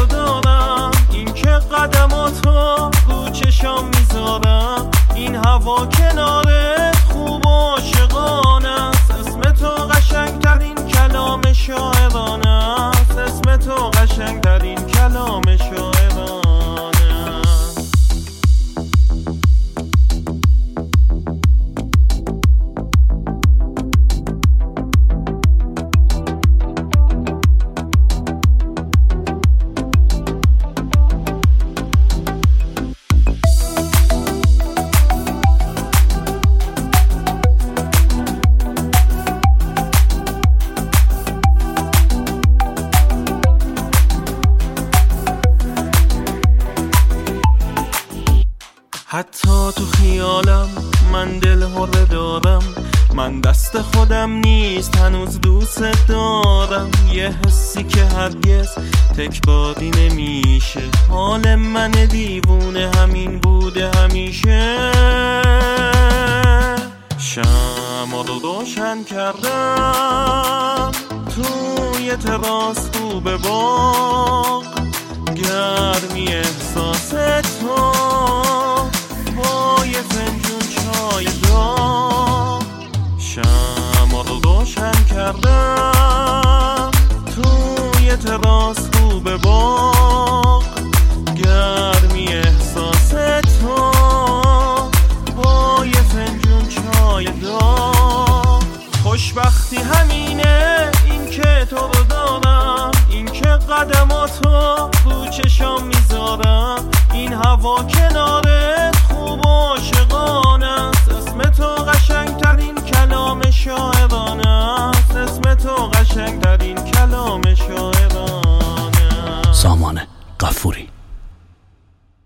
دارم، این که قدماتو رو چشام میذارم، این هوا کنارت خوب عاشقانه است. اسم تو قشنگترین کلام شاعرانه است، اسم تو قشنگترین کلام شاعرانه. حتی تو خیالم من دل هره دارم، من دست خودم نیست هنوز دوست دارم. یه حسی که هرگز تکراری نمیشه، حال من دیوونه همین بوده همیشه. شمع رو روشن کردم توی تراس رو به باغ، گرمی احساس تو با یه فنجون چای داغ. شمع رو روشن کردم توی تراس رو به باغ، گرمی احساس تو با یه فنجون چای داغ. خوشبختی همینه، این که تو رو دارم، این که قدماتو رو چشام میذارم، این هوا کنارت خوب عاشقانه است. اسم تو قشنگترین کلام شاعرانه است، اسم تو قشنگترین کلام شاعرانه. سامان غفوری.